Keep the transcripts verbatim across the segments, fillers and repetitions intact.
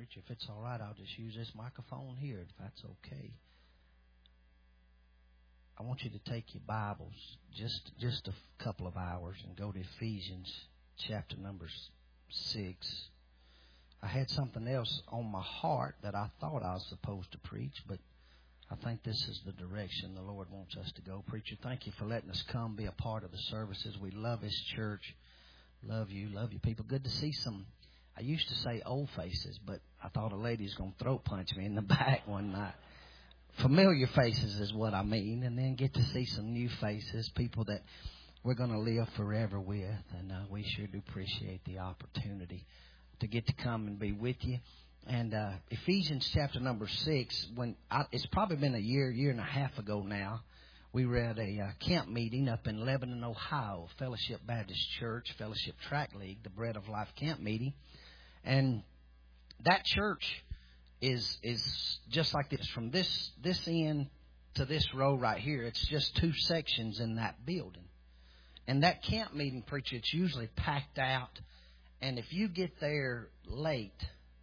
Preacher, if it's all right, I'll just use this microphone here, if that's okay. I want you to take your Bibles just just a couple of hours and go to Ephesians chapter number six. I had something else on my heart that I thought I was supposed to preach, but I think this is the direction the Lord wants us to go. Preacher, thank you for letting us come be a part of the services. We love this church. Love you. Love you people. Good to see some, I used to say old faces, but I thought a lady was going to throat punch me in the back one night. Familiar faces is what I mean. And then get to see some new faces, people that we're going to live forever with. And uh, we sure do appreciate the opportunity to get to come and be with you. And uh, Ephesians chapter number six, when I, it's probably been a year, year and a half ago now, we were at a uh, camp meeting up in Lebanon, Ohio, Fellowship Baptist Church, Fellowship Track League, the Bread of Life camp meeting. And that church is is just like this. From this, this end to this row right here, it's just two sections in that building. And that camp meeting, preacher, it's usually packed out. And if you get there late,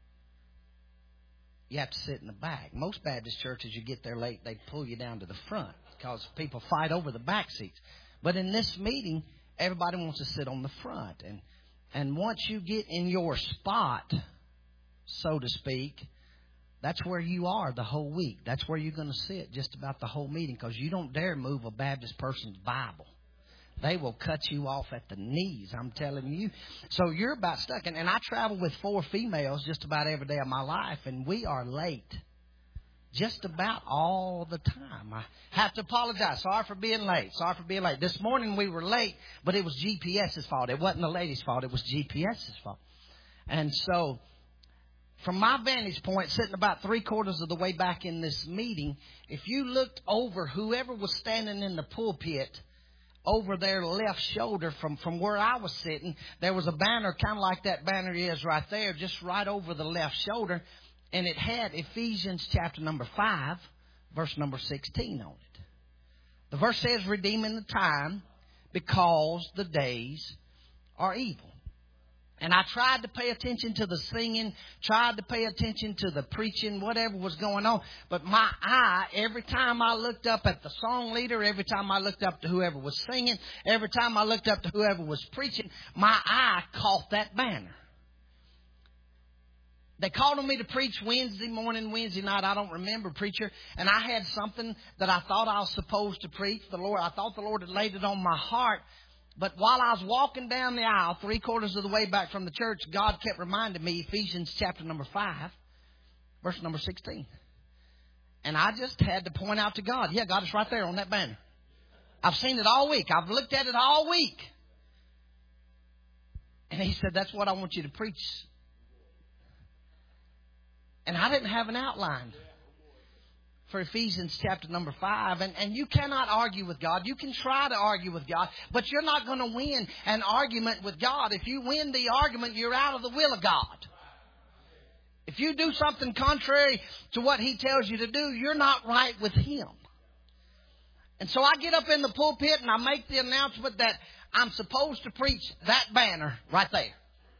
you have to sit in the back. Most Baptist churches, you get there late, they pull you down to the front because people fight over the back seats. But in this meeting, everybody wants to sit on the front. And and once you get in your spot, so to speak, that's where you are the whole week. That's where you're going to sit just about the whole meeting because you don't dare move a Baptist person's Bible. They will cut you off at the knees, I'm telling you. So you're about stuck. And, and I travel with four females just about every day of my life, and we are late just about all the time. I have to apologize. Sorry for being late. Sorry for being late. This morning we were late, but it was G P S's fault. It wasn't the lady's fault. It was G P S's fault. And so from my vantage point, sitting about three quarters of the way back in this meeting, if you looked over whoever was standing in the pulpit, over their left shoulder from, from where I was sitting, there was a banner kind of like that banner is right there, just right over the left shoulder. And it had Ephesians chapter number five, verse number sixteen on it. The verse says, redeeming the time because the days are evil. And I tried to pay attention to the singing, tried to pay attention to the preaching, whatever was going on. But my eye, every time I looked up at the song leader, every time I looked up to whoever was singing, every time I looked up to whoever was preaching, my eye caught that banner. They called on me to preach Wednesday morning, Wednesday night. I don't remember, preacher. And I had something that I thought I was supposed to preach. The Lord, I thought the Lord had laid it on my heart. But while I was walking down the aisle, three quarters of the way back from the church, God kept reminding me Ephesians chapter number five, verse number sixteen. And I just had to point out to God, yeah, God, it's right there on that banner. I've seen it all week. I've looked at it all week. And He said, that's what I want you to preach. And I didn't have an outline for Ephesians chapter number five. And, and you cannot argue with God. You can try to argue with God, but you're not going to win an argument with God. If you win the argument, you're out of the will of God. If you do something contrary to what He tells you to do, you're not right with Him. And so I get up in the pulpit and I make the announcement that I'm supposed to preach that banner right there.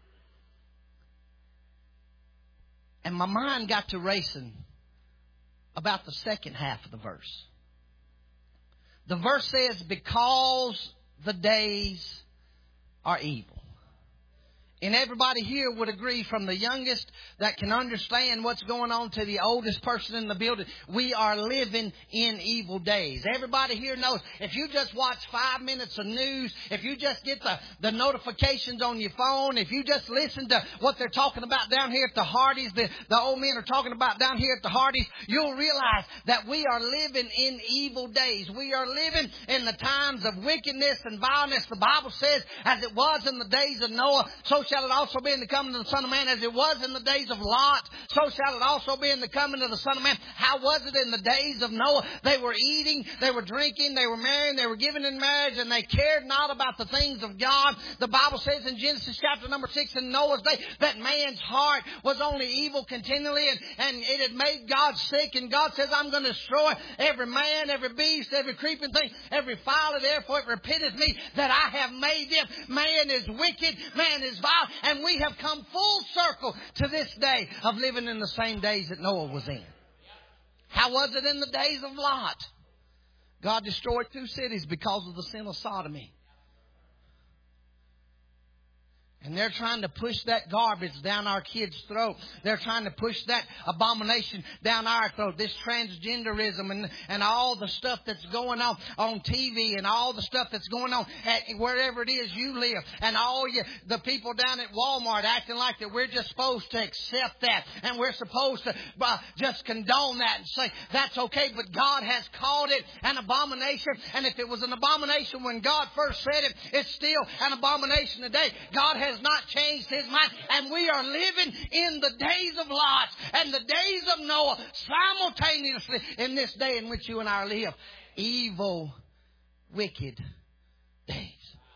And my mind got to racing about the second half of the verse. The verse says, because the days are evil. And everybody here would agree, from the youngest that can understand what's going on to the oldest person in the building, we are living in evil days. Everybody here knows if you just watch five minutes of news, if you just get the, the notifications on your phone, if you just listen to what they're talking about down here at the Hardys, the, the old men are talking about down here at the Hardys, you'll realize that we are living in evil days. We are living in the times of wickedness and violence. The Bible says, as it was in the days of Noah, so shall it also be in the coming of the Son of Man. As it was in the days of Lot, so shall it also be in the coming of the Son of Man. How was it in the days of Noah? They were eating, they were drinking, they were marrying, they were giving in marriage, and they cared not about the things of God. The Bible says in Genesis chapter number six, in Noah's day, that man's heart was only evil continually, and, and it had made God sick. And God says, I'm going to destroy every man, every beast, every creeping thing, every fowl, therefore it repenteth me that I have made them. Man is wicked, man is vile. God, and we have come full circle to this day of living in the same days that Noah was in. How was it in the days of Lot? God destroyed two cities because of the sin of sodomy. And they're trying to push that garbage down our kids' throat. They're trying to push that abomination down our throat. This transgenderism and, and all the stuff that's going on on T V and all the stuff that's going on at wherever it is you live. And all you, the people down at Walmart acting like that we're just supposed to accept that. And we're supposed to uh, just condone that and say that's okay. But God has called it an abomination. And if it was an abomination when God first said it, it's still an abomination today. God has has not changed His mind, and we are living in the days of Lot and the days of Noah simultaneously in this day in which you and I live. Evil, wicked days.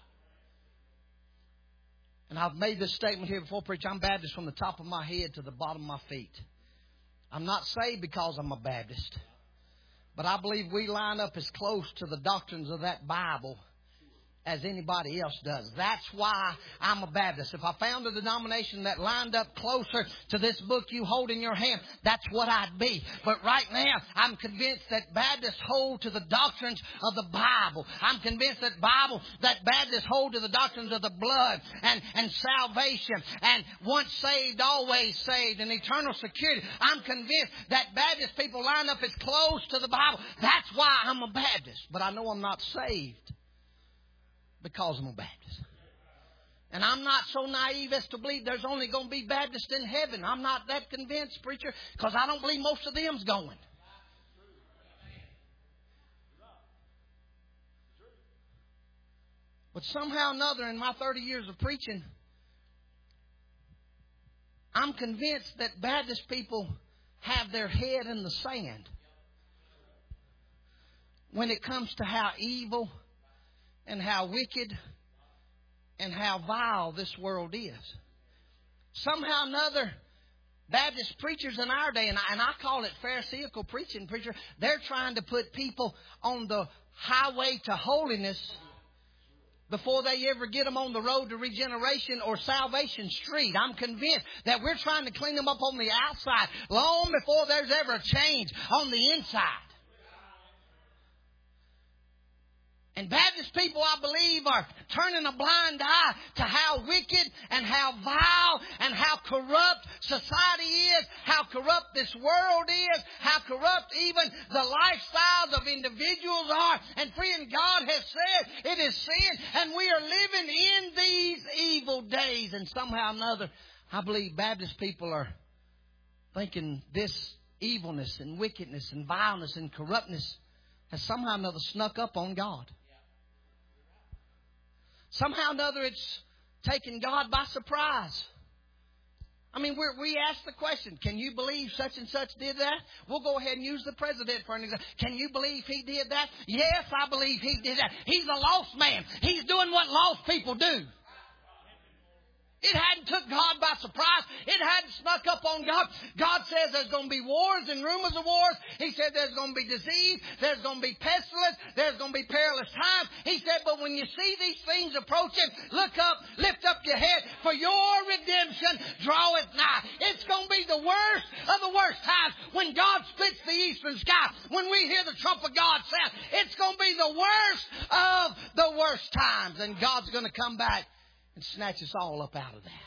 And I've made this statement here before, preacher. I'm Baptist from the top of my head to the bottom of my feet. I'm not saved because I'm a Baptist, but I believe we line up as close to the doctrines of that Bible as anybody else does. That's why I'm a Baptist. If I found a denomination that lined up closer to this book you hold in your hand, that's what I'd be. But right now, I'm convinced that Baptists hold to the doctrines of the Bible. I'm convinced that Bible, that Baptists hold to the doctrines of the blood and, and salvation and once saved, always saved and eternal security. I'm convinced that Baptist people line up as close to the Bible. That's why I'm a Baptist. But I know I'm not saved because I'm a Baptist. And I'm not so naive as to believe there's only going to be Baptists in heaven. I'm not that convinced, preacher, because I don't believe most of them's going. But somehow or another, in my thirty years of preaching, I'm convinced that Baptist people have their head in the sand when it comes to how evil and how wicked and how vile this world is. Somehow or another, Baptist preachers in our day, and I, and I call it Pharisaical preaching, preacher, they're trying to put people on the highway to holiness before they ever get them on the road to regeneration or salvation street. I'm convinced that we're trying to clean them up on the outside long before there's ever a change on the inside. And Baptist people, I believe, are turning a blind eye to how wicked and how vile and how corrupt society is, how corrupt this world is, how corrupt even the lifestyles of individuals are. And friend, God has said it is sin, and we are living in these evil days. And somehow or another, I believe Baptist people are thinking this evilness and wickedness and vileness and corruptness has somehow or another snuck up on God. Somehow or another, it's taken God by surprise. I mean, we're, we ask the question, can you believe such and such did that? We'll go ahead and use the president for an example. Can you believe he did that? Yes, I believe he did that. He's a lost man. He's doing what lost people do. It hadn't took God by surprise. It hadn't snuck up on God. God says there's going to be wars and rumors of wars. He said there's going to be disease. There's going to be pestilence. There's going to be perilous times. He said, but when you see these things approaching, look up, lift up your head, for your redemption draweth nigh. It's going to be the worst of the worst times when God splits the eastern sky. When we hear the trump of God sound, it's going to be the worst of the worst times. And God's going to come back and snatch us all up out of that.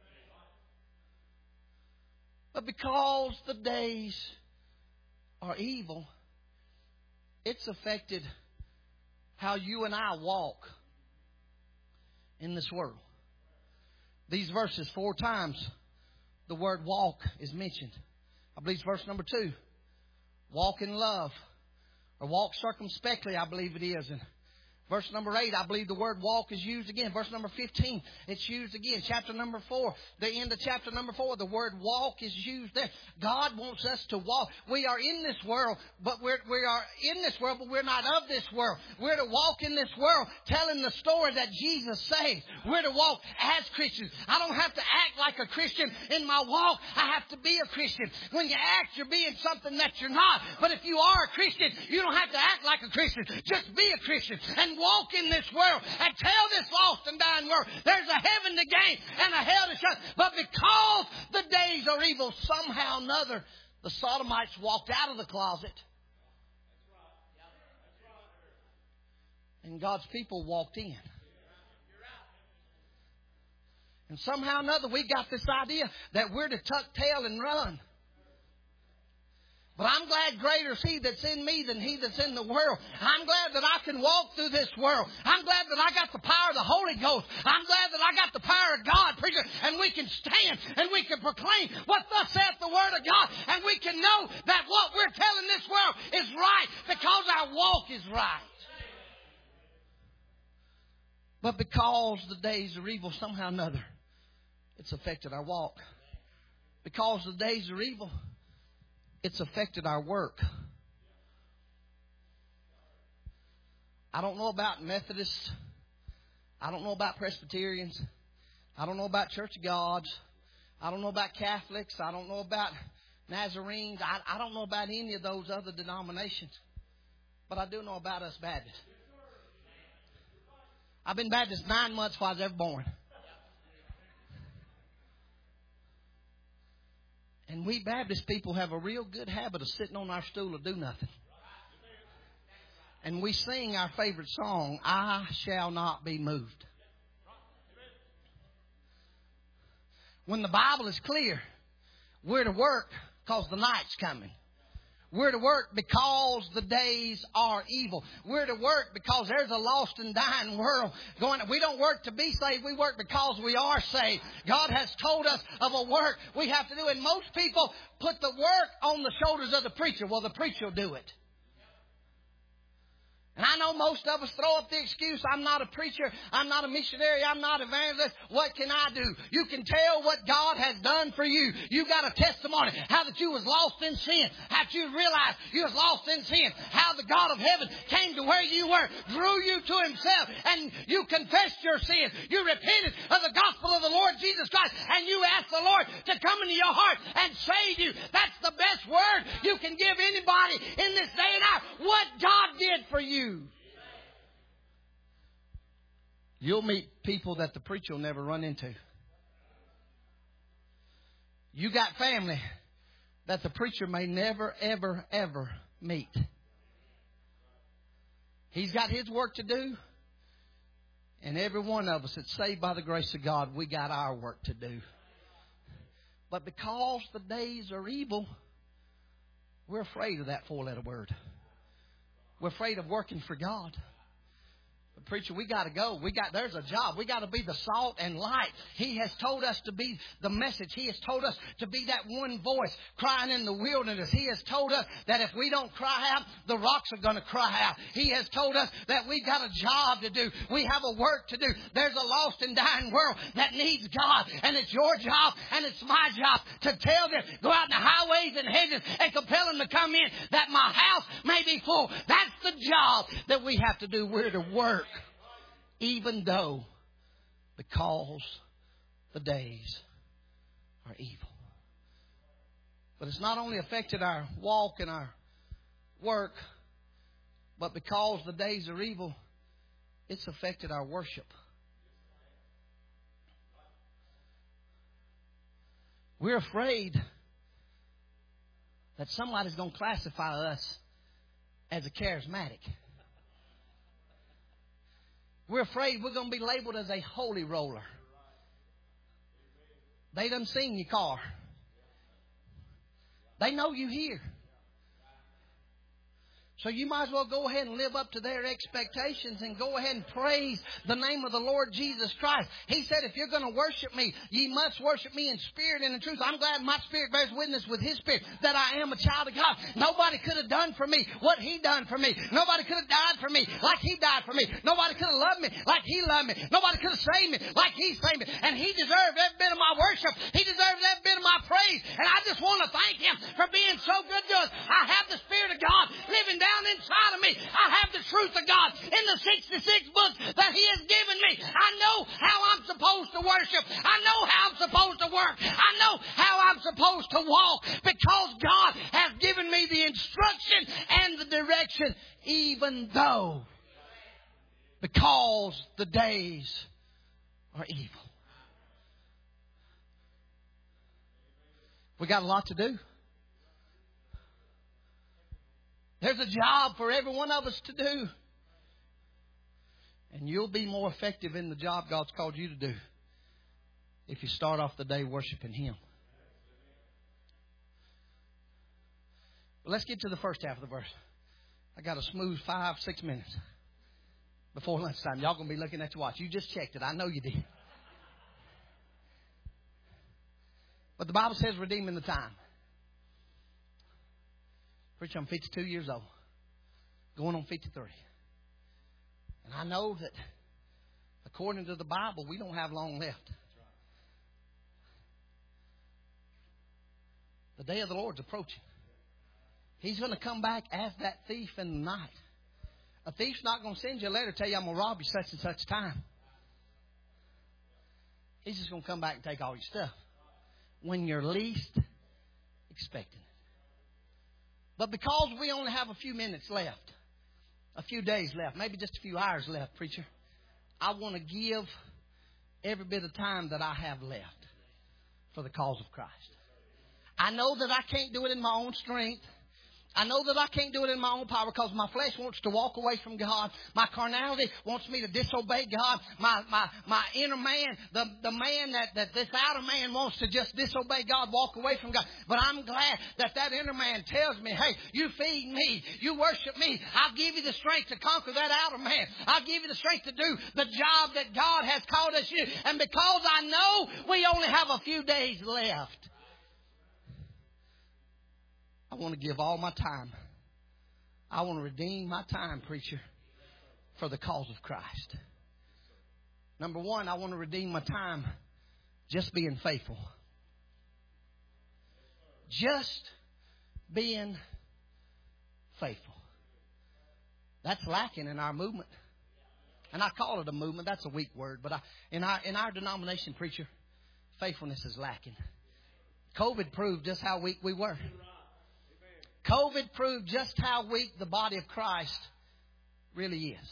But because the days are evil, it's affected how you and I walk in this world. These verses, four times, the word walk is mentioned. I believe it's verse number two. Walk in love. Or walk circumspectly, I believe it is. And verse number eight, I believe the word walk is used again. Verse number fifteen, it's used again. Chapter number four, the end of chapter number four, the word walk is used there. God wants us to walk. We are in this world, but we're, we are in this world, but we're not of this world. We're to walk in this world telling the story that Jesus saved. We're to walk as Christians. I don't have to act like a Christian in my walk. I have to be a Christian. When you act, you're being something that you're not. But if you are a Christian, you don't have to act like a Christian. Just be a Christian and walk in this world and tell this lost and dying world there's a heaven to gain and a hell to shun. But because the days are evil, somehow or another, the Sodomites walked out of the closet. And God's people walked in. And somehow or another, we got this idea that we're to tuck tail and run. But I'm glad greater is He that's in me than he that's in the world. I'm glad that I can walk through this world. I'm glad that I got the power of the Holy Ghost. I'm glad that I got the power of God, preacher, and we can stand and we can proclaim what thus saith the Word of God. And we can know that what we're telling this world is right because our walk is right. But because the days are evil, somehow or another, it's affected our walk. Because the days are evil, it's affected our work. I don't know about Methodists. I don't know about Presbyterians. I don't know about Church of Gods. I don't know about Catholics. I don't know about Nazarenes. I, I don't know about any of those other denominations. But I do know about us Baptists. I've been Baptist nine months before I was ever born. And we Baptist people have a real good habit of sitting on our stool and do nothing. And we sing our favorite song, I Shall Not Be Moved. When the Bible is clear, we're to work because the night's coming. We're to work because the days are evil. We're to work because there's a lost and dying world going. We don't work to be saved. We work because we are saved. God has told us of a work we have to do. And most people put the work on the shoulders of the preacher. Well, the preacher will do it. And I know most of us throw up the excuse, I'm not a preacher, I'm not a missionary, I'm not an evangelist. What can I do? You can tell what God has done for you. You got a testimony, how that you was lost in sin, how that you realized you was lost in sin, how the God of heaven came to where you were, drew you to Himself, and you confessed your sin. You repented of the gospel of the Lord Jesus Christ, and you asked the Lord to come into your heart and save you. That's the best word you can give anybody in this day and hour. What God did for you. You'll meet people that the preacher will never run into. You got family that the preacher may never, ever, ever meet. He's got his work to do. And every one of us that's saved by the grace of God, we got our work to do. But because the days are evil, we're afraid of that four-letter word. We're afraid of working for God. But preacher, we got to go. We got there's a job. We got to be the salt and light. He has told us to be the message. He has told us to be that one voice crying in the wilderness. He has told us that if we don't cry out, the rocks are going to cry out. He has told us that we got a job to do. We have a work to do. There's a lost and dying world that needs God, and it's your job and it's my job to tell them, go out in the highways and hedges and compel them to come in, that my house may be full. That's the job that we have to do. We're to work. Even though, because the days are evil. But it's not only affected our walk and our work, but because the days are evil, it's affected our worship. We're afraid that somebody's going to classify us as a charismatic. We're afraid we're going to be labeled as a holy roller. They done seen your car. They know you here. So you might as well go ahead and live up to their expectations and go ahead and praise the name of the Lord Jesus Christ. He said, if you're going to worship me, ye must worship me in spirit and in truth. I'm glad my spirit bears witness with His spirit that I am a child of God. Nobody could have done for me what He done for me. Nobody could have died for me like He died for me. Nobody could have loved me like He loved me. Nobody could have saved me like He saved me. And He deserved every bit of my worship. He deserves every bit of my praise. And I just want to thank Him for being so good to us. I have the Spirit of God living down inside of me. I have the truth of God in the sixty-six books that He has given me. I know how I'm supposed to worship. I know how I'm supposed to work. I know how I'm supposed to walk because God has given me the instruction and the direction, even though because the days are evil. We got a lot to do. There's a job for every one of us to do. And you'll be more effective in the job God's called you to do if you start off the day worshiping Him. But let's get to the first half of the verse. I got a smooth five, six minutes before lunchtime. Y'all going to be looking at your watch. You just checked it. I know you did. But the Bible says redeeming the time. Preacher, I'm fifty-two years old. Going on fifty-three. And I know that according to the Bible, we don't have long left. The day of the Lord's approaching. He's going to come back as that thief in the night. A thief's not going to send you a letter, tell you I'm going to rob you such and such time. He's just going to come back and take all your stuff when you're least expecting it. But because we only have a few minutes left, a few days left, maybe just a few hours left, preacher, I want to give every bit of time that I have left for the cause of Christ. I know that I can't do it in my own strength. I know that I can't do it in my own power because my flesh wants to walk away from God. My carnality wants me to disobey God. My my my inner man, the, the man that, that this outer man wants to just disobey God, walk away from God. But I'm glad that that inner man tells me, hey, you feed me, you worship me. I'll give you the strength to conquer that outer man. I'll give you the strength to do the job that God has called us to do. And because I know we only have a few days left, I want to give all my time. I want to redeem my time, preacher, for the cause of Christ. Number one, I want to redeem my time just being faithful. Just being faithful. That's lacking in our movement. And I call it a movement. That's a weak word. But I, in our in our denomination, preacher, faithfulness is lacking. COVID proved just how weak we were. COVID proved just how weak the body of Christ really is.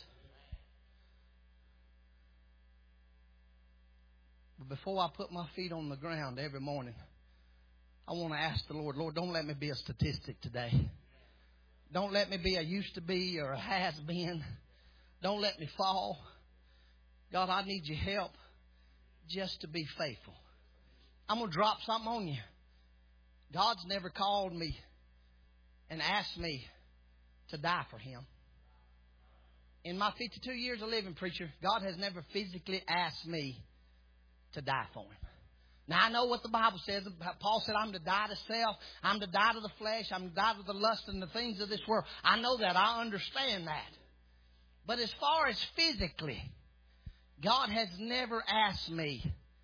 But before I put my feet on the ground every morning, I want to ask the Lord, Lord, don't let me be a statistic today. Don't let me be a used to be or a has been. Don't let me fall. God, I need your help just to be faithful. I'm going to drop something on you. God's never called me and asked me to die for Him. In my fifty-two years of living, preacher, God has never physically asked me to die for Him. Now, I know what the Bible says. Paul said, I'm to die to self. I'm to die to the flesh. I'm to die to the lust and the things of this world. I know that. I understand that. But as far as physically, God has never asked me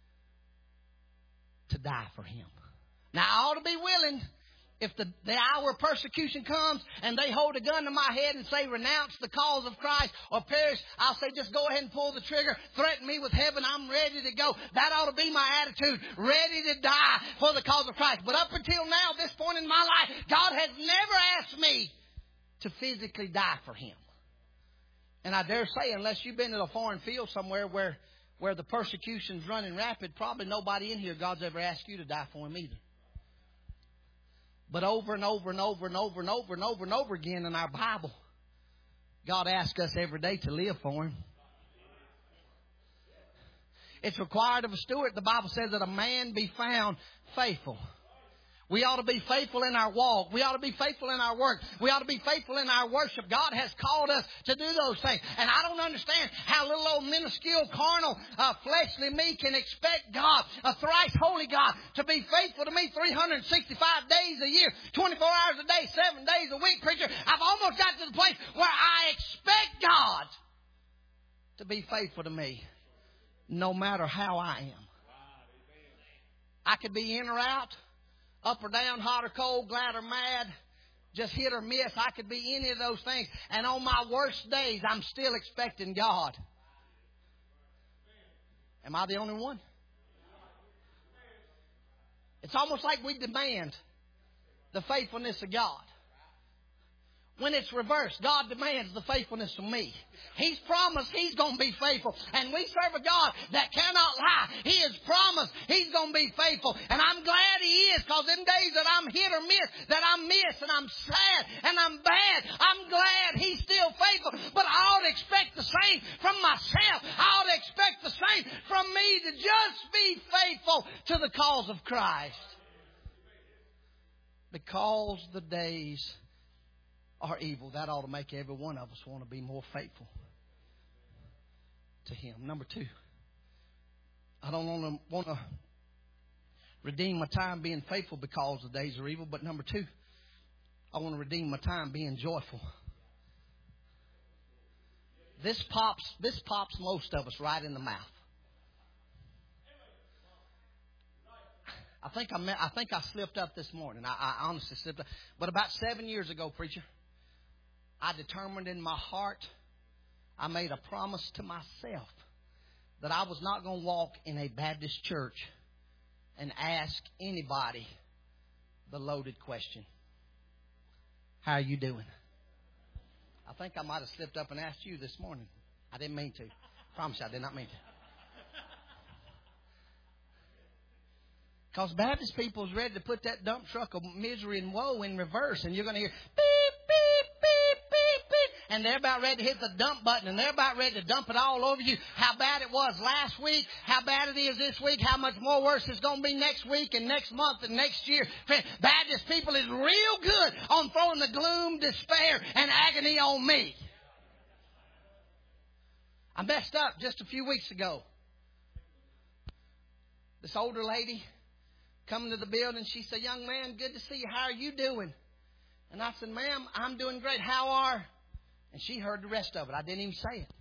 to die for Him. Now, I ought to be willing. If the, the hour of persecution comes and they hold a gun to my head and say, renounce the cause of Christ or perish, I'll say, just go ahead and pull the trigger. Threaten me with heaven. I'm ready to go. That ought to be my attitude. Ready to die for the cause of Christ. But up until now, this point in my life, God has never asked me to physically die for Him. And I dare say, unless you've been in a foreign field somewhere where, where the persecution's running rapid, probably nobody in here God's ever asked you to die for Him either. But over and over and over and over and over and over and over again in our Bible, God asks us every day to live for Him. It's required of a steward. The Bible says that a man be found faithful. We ought to be faithful in our walk. We ought to be faithful in our work. We ought to be faithful in our worship. God has called us to do those things. And I don't understand how little old minuscule, carnal, uh, fleshly me can expect God, a thrice holy God, to be faithful to me three hundred sixty-five days a year, twenty-four hours a day, seven days a week, preacher. I've almost got to the place where I expect God to be faithful to me no matter how I am. I could be in or out. Up or down, hot or cold, glad or mad, just hit or miss. I could be any of those things. And on my worst days, I'm still expecting God. Am I the only one? It's almost like we demand the faithfulness of God. when it's reversed. God demands the faithfulness from me. He's promised He's going to be faithful. And we serve a God that cannot lie. He has promised He's going to be faithful. And I'm glad He is, because them days that I'm hit or miss, that I'm miss and I'm sad and I'm bad, I'm glad He's still faithful. But I ought to expect the same from myself. I ought to expect the same from me, to just be faithful to the cause of Christ. Because the days are evil. That ought to make every one of us want to be more faithful to Him. Number two, I don't want to want to redeem my time being faithful because the days are evil. But number two, I want to redeem my time being joyful. This pops, this pops most of us right in the mouth. I think I met, I think I slipped up this morning. I, I honestly slipped up. But about seven years ago, preacher, I determined in my heart, I made a promise to myself that I was not going to walk in a Baptist church and ask anybody the loaded question, how are you doing? I think I might have slipped up and asked you this morning. I didn't mean to. I promise you I did not mean to. Because Baptist people is ready to put that dump truck of misery and woe in reverse. And you're going to hear beep, beep, beep, beep, beep. And they're about ready to hit the dump button. And they're about ready to dump it all over you. How bad it was last week. How bad it is this week. How much more worse it's going to be next week and next month and next year. Baptist people is real good on throwing the gloom, despair, and agony on me. I messed up just a few weeks ago. This older lady coming to the building, she said, young man, good to see you. How are you doing? And I said, ma'am, I'm doing great. How are? And she heard the rest of it. I didn't even say it.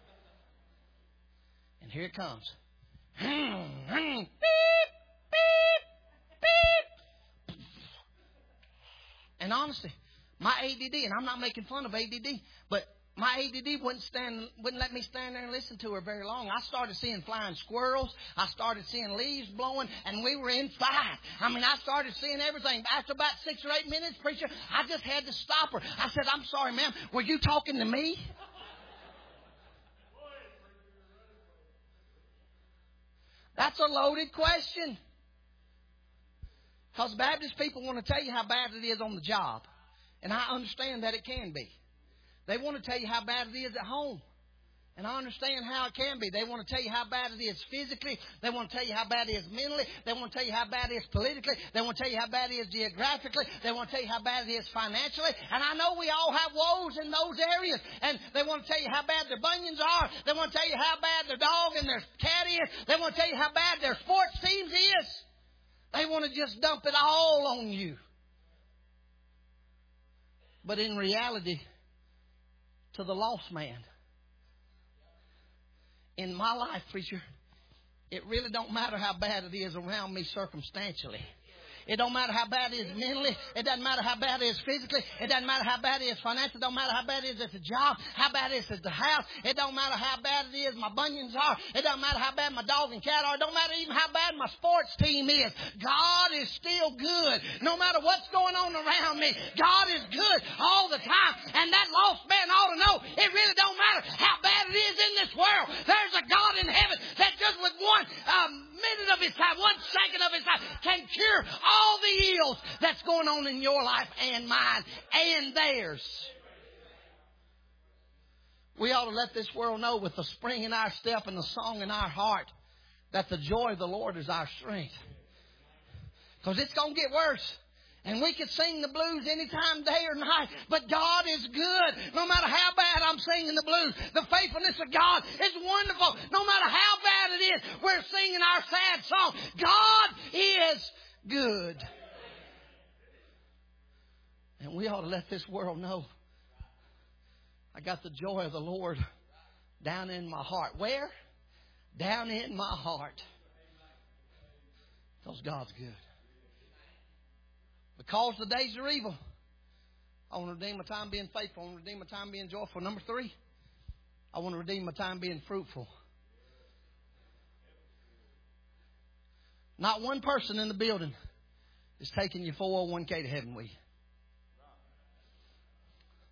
And here it comes. Beep, beep, beep. And honestly, my A D D, and I'm not making fun of A D D, but my A D D wouldn't stand, wouldn't let me stand there and listen to her very long. I started seeing flying squirrels. I started seeing leaves blowing, and we were inside. I mean, I started seeing everything. After about six or eight minutes, preacher, I just had to stop her. I said, I'm sorry, ma'am. Were you talking to me? That's a loaded question. Because Baptist people want to tell you how bad it is on the job. And I understand that it can be. They want to tell you how bad it is at home. And I understand how it can be. They want to tell you how bad it is physically. They want to tell you how bad it is mentally. They want to tell you how bad it is politically. They want to tell you how bad it is geographically. They want to tell you how bad it is financially. And I know we all have woes in those areas. And they want to tell you how bad their bunions are. They want to tell you how bad their dog and their cat is. They want to tell you how bad their sports teams is. They want to just dump it all on you. But in reality, to the lost man, in my life, preacher, it really don't matter how bad it is around me circumstantially. It don't matter how bad it is mentally. It doesn't matter how bad it is physically. It doesn't matter how bad it is financially. It don't matter how bad it is at the job. How bad it is at the house. It don't matter how bad it is my bunions are. It doesn't matter how bad my dog and cat are. It don't matter even how bad my sports team is. God is still good. No matter what's going on around me, God is good all the time. And that lost man ought to know it really don't matter how bad it is in this world. There's a God in heaven that just with one um, minute of His time, one second of His time, can cure all the ills that's going on in your life and mine and theirs. We ought to let this world know with the spring in our step and the song in our heart that the joy of the Lord is our strength. Because it's going to get worse. And we can sing the blues anytime, day or night. But God is good. No matter how bad I'm singing the blues, the faithfulness of God is wonderful. No matter how bad it is, we're singing our sad song. God is good. And we ought to let this world know I got the joy of the Lord down in my heart. Where? Down in my heart. Because God's good. Because the days are evil, I want to redeem my time being faithful. I want to redeem my time being joyful. Number three, I want to redeem my time being fruitful. Not one person in the building is taking your four oh one k to heaven with you.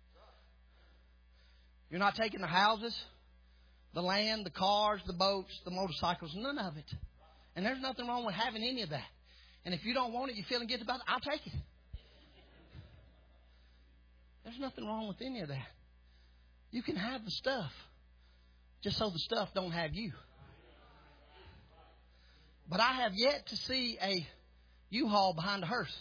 You're not taking the houses, the land, the cars, the boats, the motorcycles, none of it. And there's nothing wrong with having any of that. And if you don't want it, you're feeling guilty about it, I'll take it. There's nothing wrong with any of that. You can have the stuff, just so the stuff don't have you. But I have yet to see a U-Haul behind a hearse.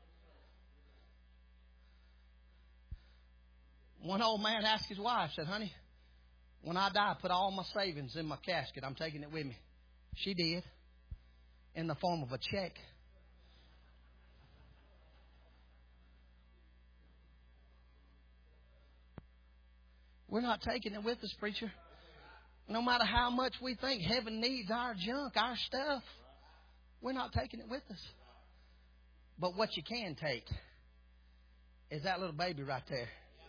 One old man asked his wife, said, honey, when I die, put all my savings in my casket. I'm taking it with me. She did, in the form of a check. We're not taking it with us, preacher. No matter how much we think heaven needs our junk, our stuff, we're not taking it with us. But what you can take is that little baby right there.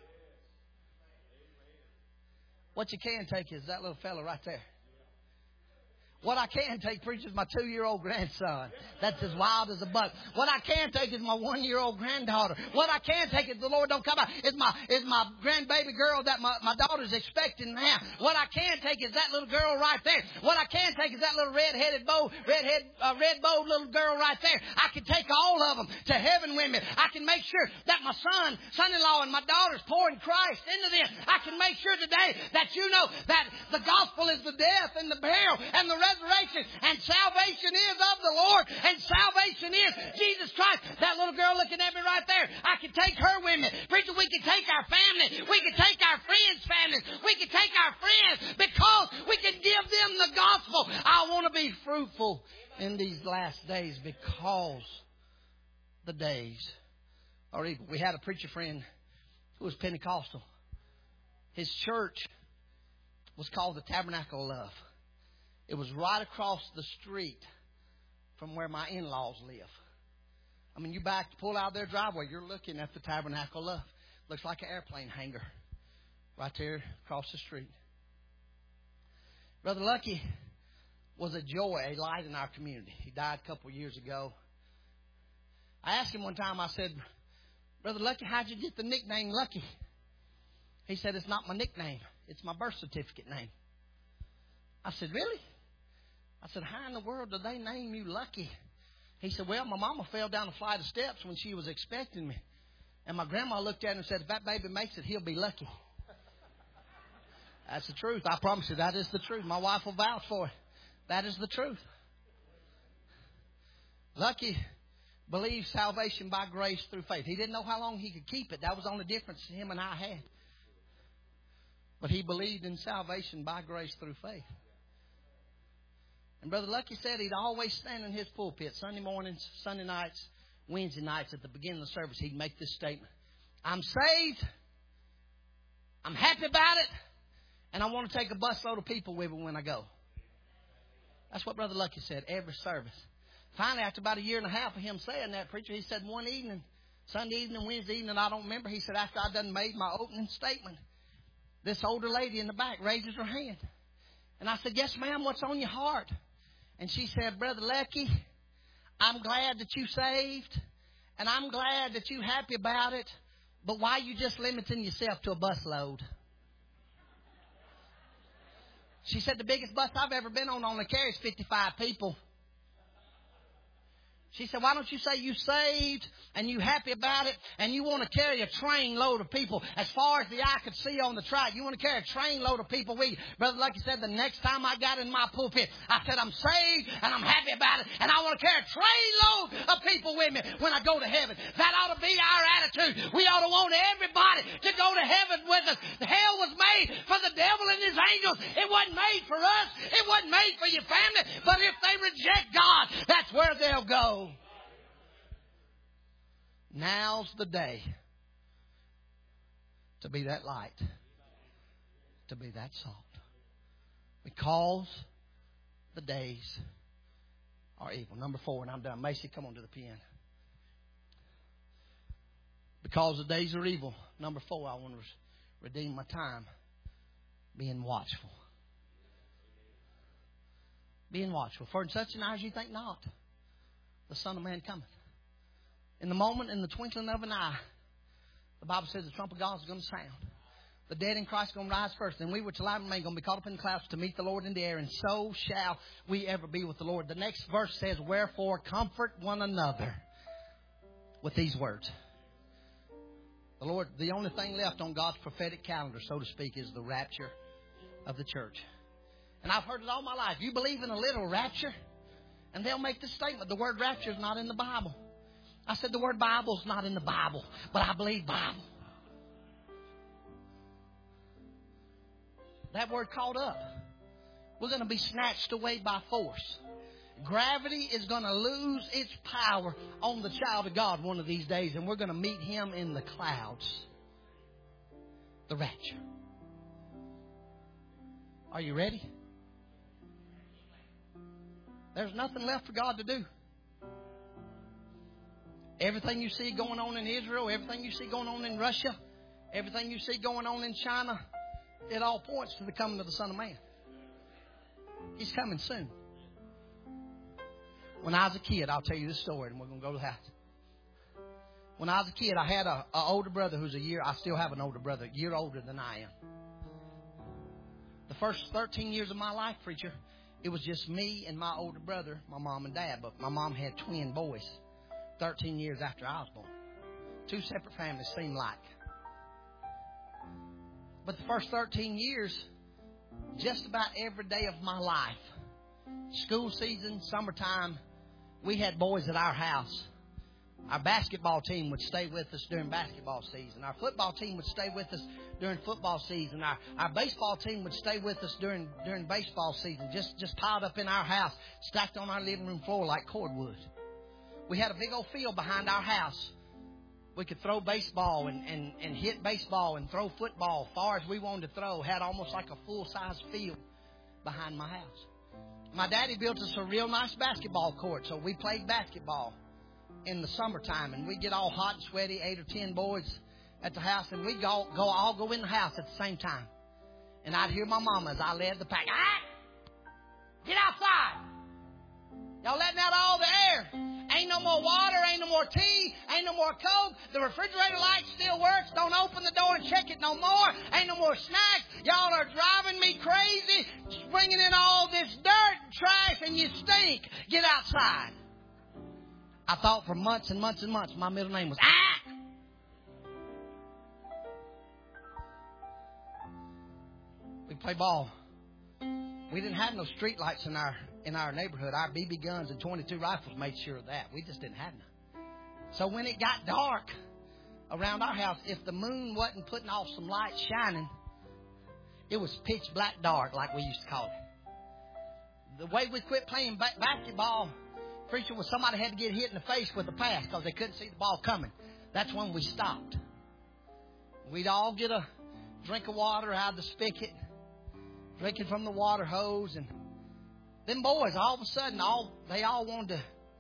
What you can take is that little fella right there. What I can take, preacher, is my two-year-old grandson. That's as wild as a buck. What I can take is my one-year-old granddaughter. What I can take is, the Lord don't come out, is my is my grandbaby girl that my, my daughter's expecting now. What I can take is that little girl right there. What I can take is that little red-headed bow, red-head, uh, red-bowed little girl right there. I can take all of them to heaven with me. I can make sure that my son, son-in-law, and my daughter's pouring Christ into them. I can make sure today that you know that the gospel is the death and the burial and the resurrection, and salvation is of the Lord, and salvation is Jesus Christ. That little girl looking at me right there, I can take her with me. Preacher, we can take our family. We can take our friends' families. We can take our friends because we can give them the gospel. I want to be fruitful in these last days because the days are evil. We had a preacher friend who was Pentecostal. His church was called the Tabernacle of Love. It was right across the street from where my in-laws live. I mean, you back, pull out their driveway, you're looking at the Tabernacle of Love. Looks like an airplane hangar right there across the street. Brother Lucky was a joy, a light in our community. He died a couple of years ago. I asked him one time, I said, Brother Lucky, how'd you get the nickname Lucky? He said, it's not my nickname. It's my birth certificate name. I said, really? I said, how in the world did they name you Lucky? He said, well, my mama fell down a flight of steps when she was expecting me. And my grandma looked at him and said, if that baby makes it, he'll be lucky. That's the truth. I promise you, that is the truth. My wife will vouch for it. That is the truth. Lucky believed salvation by grace through faith. He didn't know how long he could keep it. That was the only difference him and I had. But he believed in salvation by grace through faith. And Brother Lucky said he'd always stand in his pulpit Sunday mornings, Sunday nights, Wednesday nights at the beginning of the service. He'd make this statement. I'm saved. I'm happy about it. And I want to take a busload of people with me when I go. That's what Brother Lucky said every service. Finally, after about a year and a half of him saying that, preacher, he said one evening, Sunday evening, Wednesday evening, I don't remember. He said after I done made my opening statement, this older lady in the back raises her hand. And I said, yes, ma'am, what's on your heart? And she said, Brother Lucky, I'm glad that you saved, and I'm glad that you happy about it, but why are you just limiting yourself to a busload? She said, the biggest bus I've ever been on only carries fifty-five people. She said, why don't you say you saved and you happy about it and you want to carry a train load of people as far as the eye could see on the track. You want to carry a train load of people with you. Brother Lucky said, the next time I got in my pulpit, I said, I'm saved and I'm happy about it and I want to carry a train load of people with me when I go to heaven. That ought to be our attitude. We ought to want everybody to go to heaven with us. The hell was made for the devil and his angels. It wasn't made for us. It wasn't made for your family. But if they reject God, that's where they'll go. Now's the day to be that light, to be that salt. Because the days are evil. Number four, and I'm done. Macy, come on to the pen. Because the days are evil. Number four, I want to redeem my time. Being watchful. Being watchful. For in such an hour as you think not, the Son of Man cometh. In the moment, in the twinkling of an eye, the Bible says the trump of God is going to sound. The dead in Christ are going to rise first. And we which are alive and remain going to be caught up in the clouds to meet the Lord in the air. And so shall we ever be with the Lord. The next verse says, wherefore comfort one another with these words. The Lord, the only thing left on God's prophetic calendar, so to speak, is the rapture of the church. And I've heard it all my life. You believe in a little rapture? And they'll make this statement. The word rapture is not in the Bible. I said the word Bible is not in the Bible. But I believe Bible. That word caught up. We're going to be snatched away by force. Gravity is going to lose its power on the child of God one of these days. And we're going to meet Him in the clouds. The rapture. Are you ready? There's nothing left for God to do. Everything you see going on in Israel, everything you see going on in Russia, everything you see going on in China, it all points to the coming of the Son of Man. He's coming soon. When I was a kid, I'll tell you this story and we're going to go to the house. When I was a kid, I had a, a older brother who's a year, I still have an older brother, a year older than I am. The first thirteen years of my life, preacher, it was just me and my older brother, my mom and dad. But my mom had twin boys thirteen years after I was born. Two separate families seemed like. But the first thirteen years, just about every day of my life, school season, summertime, we had boys at our house. Our basketball team would stay with us during basketball season. Our football team would stay with us during football season. Our, our baseball team would stay with us during during baseball season, just, just piled up in our house, stacked on our living room floor like cordwood. We had a big old field behind our house. We could throw baseball and, and, and hit baseball and throw football far as we wanted to throw. Had almost like a full-size field behind my house. My daddy built us a real nice basketball court, so we played basketball in the summertime, and we'd get all hot and sweaty, eight or ten boys at the house, and we'd go, go all go in the house at the same time. And I'd hear my mama as I led the pack. Ah! Get outside! Y'all letting out all the air. Ain't no more water, ain't no more tea, ain't no more Coke. The refrigerator light still works. Don't open the door and check it no more. Ain't no more snacks. Y'all are driving me crazy, bringing in all this dirt and trash, and you stink. Get outside. I thought for months and months and months my middle name was Ah! We play ball. We didn't have no street lights in our in our neighborhood. Our B B guns and twenty-two rifles made sure of that. We just didn't have none. So when it got dark around our house, if the moon wasn't putting off some light shining, it was pitch black dark, like we used to call it. The way we quit playing ba- basketball, preacher, was somebody had to get hit in the face with a pass because they couldn't see the ball coming. That's when we stopped. We'd all get a drink of water out of the spigot, drinking from the water hose, and them boys, all of a sudden, all they all wanted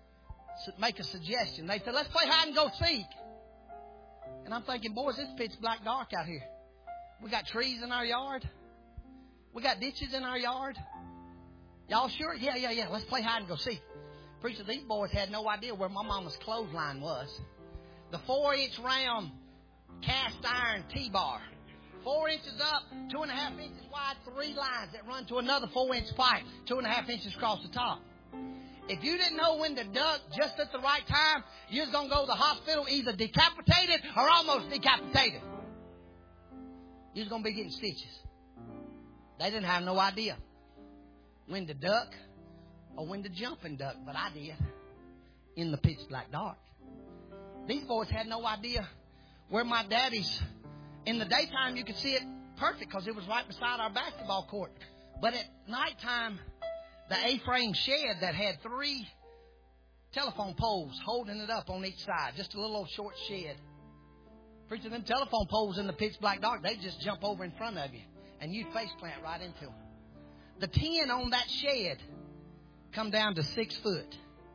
to make a suggestion. They said, let's play hide and go seek. And I'm thinking, boys, it's pitch black dark out here. We got trees in our yard. We got ditches in our yard. Y'all sure? Yeah, yeah, yeah. Let's play hide and go seek. Preacher, these boys had no idea where my mama's clothesline was. The four-inch round cast iron T-bar. Four inches up, two and a half inches wide, three lines that run to another four-inch pipe, two and a half inches across the top. If you didn't know when to duck just at the right time, you was going to go to the hospital either decapitated or almost decapitated. You was going to be getting stitches. They didn't have no idea when to duck or when to jump and duck, but I did in the pitch black dark. These boys had no idea where my daddy's. In the daytime, you could see it perfect because it was right beside our basketball court. But at nighttime, the A-frame shed that had three telephone poles holding it up on each side, just a little old short shed. Preacher, them telephone poles in the pitch black dark, they'd just jump over in front of you, and you'd face plant right into them. The tin on that shed come down to six foot.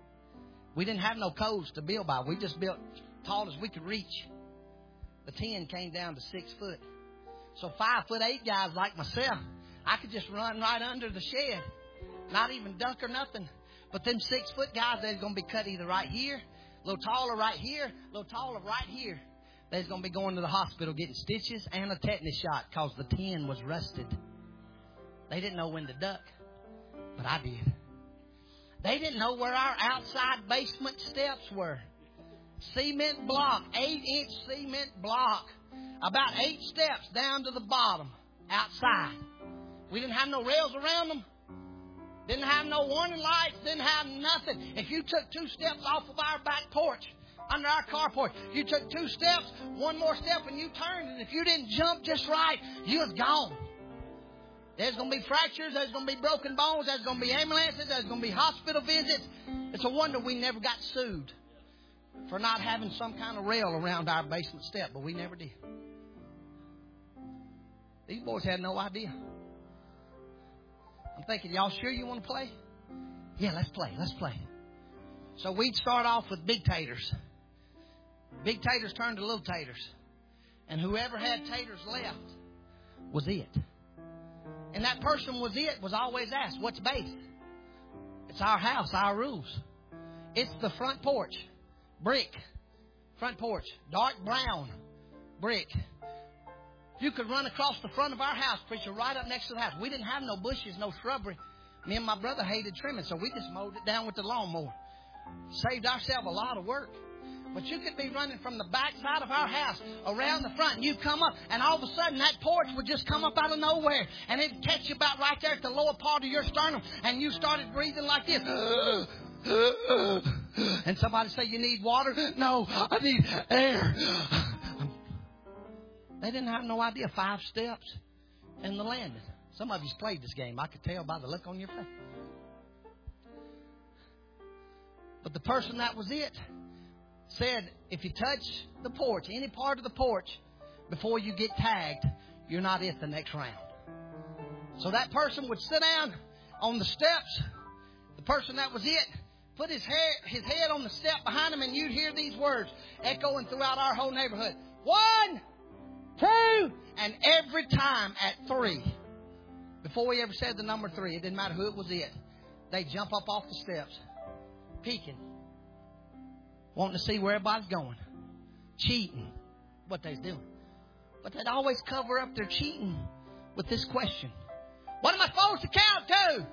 We didn't have no codes to build by. We just built tall as we could reach. The tin came down to six foot. So five foot eight guys like myself, I could just run right under the shed. Not even duck or nothing. But them six foot guys, they're going to be cut either right here, a little taller right here, a little taller right here. they was going to be going to the hospital getting stitches and a tetanus shot because the tin was rusted. They didn't know when to duck, but I did. They didn't know where our outside basement steps were. Cement block, eight-inch cement block. About eight steps down to the bottom, outside. We didn't have no rails around them. Didn't have no warning lights. Didn't have nothing. If you took two steps off of our back porch, under our car porch, you took two steps, one more step, and you turned. And if you didn't jump just right, you was gone. There's going to be fractures. There's going to be broken bones. There's going to be ambulances. There's going to be hospital visits. It's a wonder we never got sued for not having some kind of rail around our basement step, but we never did. These boys had no idea. I'm thinking, y'all sure you want to play? Yeah, let's play. Let's play. So we'd start off with big taters. Big taters turned to little taters. And whoever had taters left was it. And that person was it, was always asked, what's base? It's our house, our rules. It's the front porch. Brick. Front porch. Dark brown. Brick. You could run across the front of our house, preacher, right up next to the house. We didn't have no bushes, no shrubbery. Me and my brother hated trimming, so we just mowed it down with the lawnmower. Saved ourselves a lot of work. But you could be running from the back side of our house around the front, and you come up, and all of a sudden that porch would just come up out of nowhere, and it'd catch you about right there at the lower part of your sternum, and you started breathing like this. And somebody say, you need water? No, I need air. They didn't have no idea. Five steps and the landing. Some of you's played this game. I could tell by the look on your face. But the person that was it said, if you touch the porch, any part of the porch, before you get tagged, you're not it the next round. So that person would sit down on the steps. The person that was it put his hair, his head on the step behind him, and you'd hear these words echoing throughout our whole neighborhood. One, two, and every time at three, before we ever said the number three, it didn't matter who it was it, they'd jump up off the steps, peeking, wanting to see where everybody's going, cheating, what they's doing. But they'd always cover up their cheating with this question. What am I supposed to count to?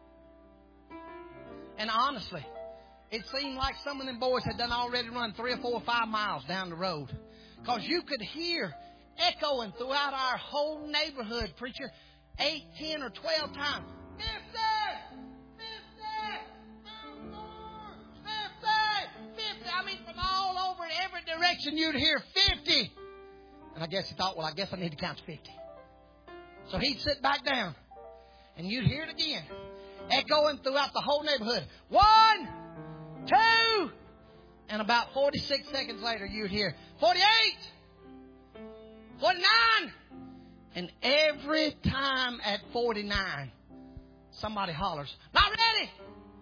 And honestly, it seemed like some of them boys had done already run three or four or five miles down the road. Because you could hear echoing throughout our whole neighborhood, preacher, eight, ten, or twelve times. Fifty! Fifty! Fifty! Fifty! I mean, from all over in every direction, you'd hear fifty. And I guess he thought, well, I guess I need to count to fifty. So he'd sit back down, and you'd hear it again, echoing throughout the whole neighborhood. One, two, and about forty-six seconds later, you'd hear forty-eight, forty-nine, and every time at forty-nine, somebody hollers, not ready.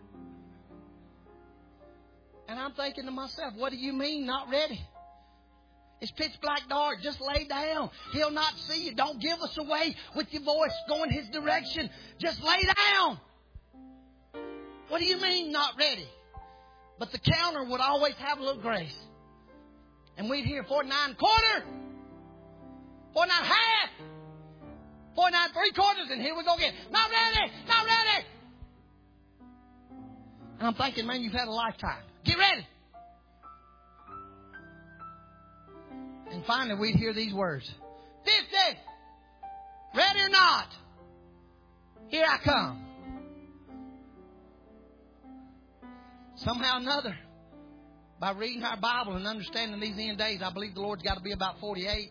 And I'm thinking to myself, what do you mean not ready? It's pitch black dark. Just lay down. He'll not see you. Don't give us away with your voice going his direction. Just lay down. What do you mean not ready? But the counter would always have a little grace. And we'd hear forty-nine quarter, forty-nine half, forty-nine three quarters, and here we go again. Not ready, not ready. And I'm thinking, man, you've had a lifetime. Get ready. And finally, we'd hear these words. fifty. Ready or not? Here I come. Somehow or another, by reading our Bible and understanding these end days, I believe the Lord's got to be about forty-eight.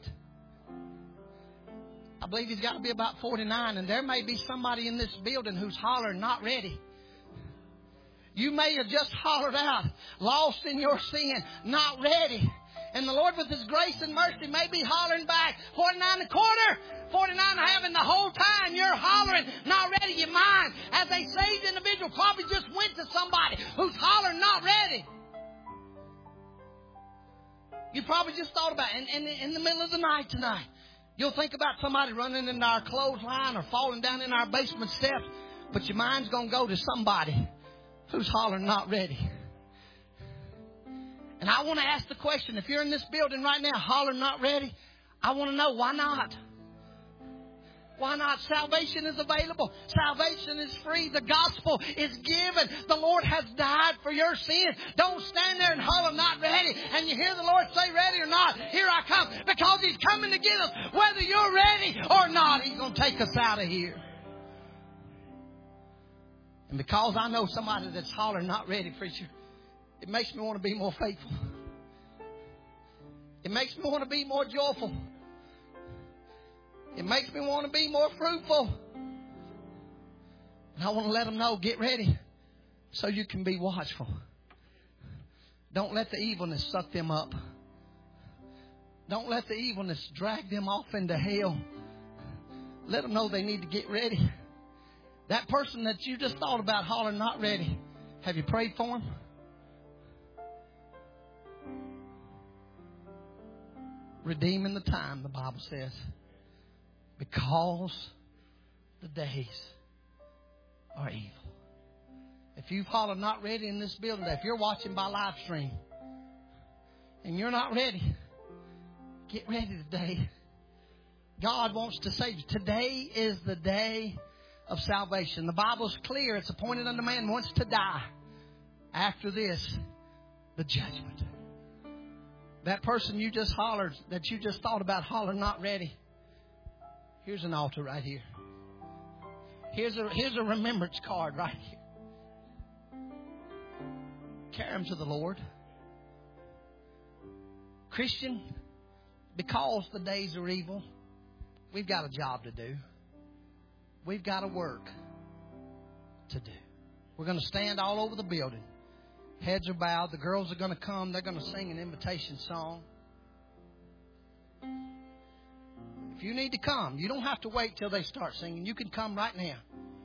I believe He's got to be about forty-nine. And there may be somebody in this building who's hollering, not ready. You may have just hollered out, lost in your sin, not ready. And the Lord, with His grace and mercy, may be hollering back, forty-nine and a quarter, forty-nine and a half, and the whole time you're hollering, not ready. Your mind, as a saved individual, probably just went to somebody who's hollering, not ready. You probably just thought about it. And, and in the middle of the night tonight, you'll think about somebody running into our clothesline or falling down in our basement steps, but your mind's going to go to somebody who's hollering, not ready. And And I want to ask the question, if you're in this building right now, holler not ready, I want to know, why not? Why not? Salvation is available. Salvation is free. The gospel is given. The Lord has died for your sins. Don't stand there and holler not ready. And you hear the Lord say ready or not. Here I come. Because He's coming to get us. Whether you're ready or not, He's going to take us out of here. And because I know somebody that's hollering not ready, preacher, it makes me want to be more faithful. It makes me want to be more joyful. It makes me want to be more fruitful. And I want to let them know, get ready so you can be watchful. Don't let the evilness suck them up. Don't let the evilness drag them off into hell. Let them know they need to get ready. That person that you just thought about hollering not ready, have you prayed for him? Redeeming the time, the Bible says. Because the days are evil. If you've hollered not ready in this building, if you're watching by live stream and you're not ready, get ready today. God wants to save you. Today is the day of salvation. The Bible's clear. It's appointed unto man once to die. After this, the judgment. That person you just hollered, that you just thought about hollering not ready. Here's an altar right here. Here's a, here's a remembrance card right here. Carry them to the Lord. Christian, because the days are evil, we've got a job to do. We've got a work to do. We're going to stand all over the building. Heads are bowed. The girls are going to come. They're going to sing an invitation song. If you need to come, you don't have to wait till they start singing. You can come right now.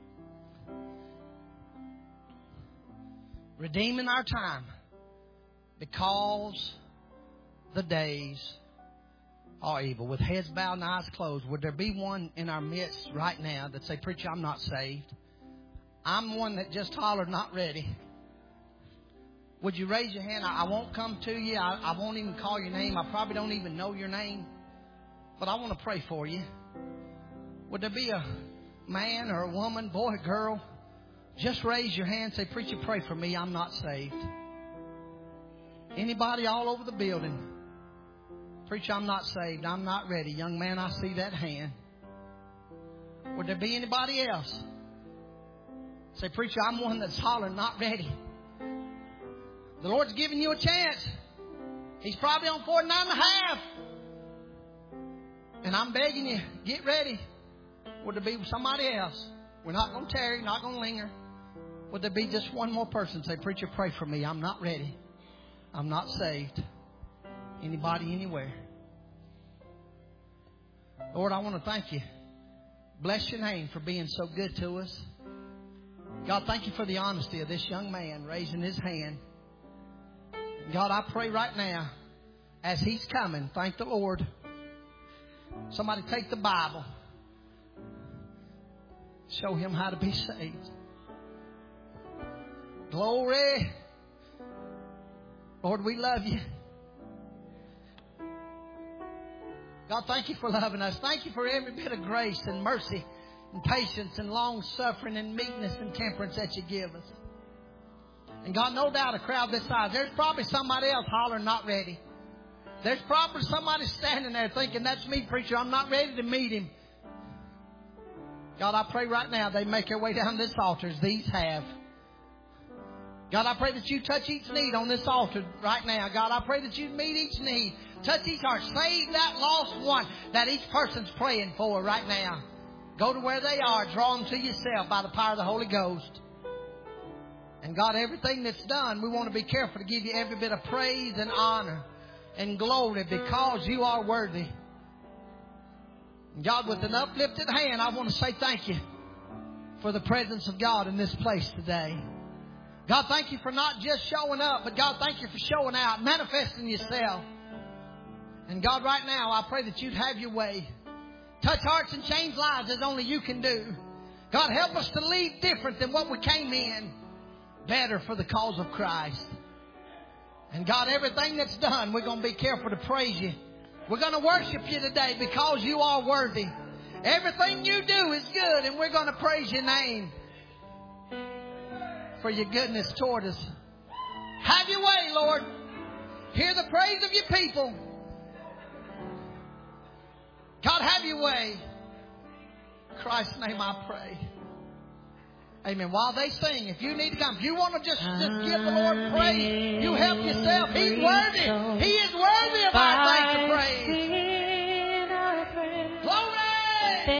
Redeeming our time because the days are evil. With heads bowed and eyes closed, would there be one in our midst right now that say, preacher, I'm not saved? I'm one that just hollered not ready. Would you raise your hand? I, I won't come to you. I, I won't even call your name. I probably don't even know your name. But I want to pray for you. Would there be a man or a woman, boy, girl? Just raise your hand and say, preacher, pray for me. I'm not saved. Anybody all over the building? Preacher, I'm not saved. I'm not ready. Young man, I see that hand. Would there be anybody else? Say, preacher, I'm one that's hollering, not ready. The Lord's giving you a chance. He's probably on forty-nine and a half. And I'm begging you, get ready. Would there be somebody else? We're not going to tarry, not going to linger. Would there be just one more person? Say, preacher, pray for me. I'm not ready. I'm not saved. Anybody, anywhere? Lord, I want to thank you. Bless your name for being so good to us. God, thank you for the honesty of this young man raising his hand. God, I pray right now, as he's coming, thank the Lord. Somebody take the Bible. Show him how to be saved. Glory. Lord, we love you. God, thank you for loving us. Thank you for every bit of grace and mercy and patience and long suffering and meekness and temperance that you give us. And God, no doubt a crowd this size, there's probably somebody else hollering not ready. There's probably somebody standing there thinking, that's me, preacher. I'm not ready to meet him. God, I pray right now they make their way down this altar as these have. God, I pray that you touch each need on this altar right now. God, I pray that you meet each need. Touch each heart. Save that lost one that each person's praying for right now. Go to where they are. Draw them to yourself by the power of the Holy Ghost. And God, everything that's done, we want to be careful to give you every bit of praise and honor and glory because you are worthy. And God, with an uplifted hand, I want to say thank you for the presence of God in this place today. God, thank you for not just showing up, but God, thank you for showing out, manifesting yourself. And God, right now, I pray that you'd have your way. Touch hearts and change lives as only you can do. God, help us to leave different than what we came in. Better for the cause of Christ. And God, everything that's done, we're going to be careful to praise you. We're going to worship you today because you are worthy. Everything you do is good, and we're going to praise your name for your goodness toward us. Have your way, Lord. Hear the praise of your people. God, have your way. In Christ's name I pray. Amen. While they sing, if you need to come, if you want to just, just give the Lord praise, you help yourself. He's worthy. He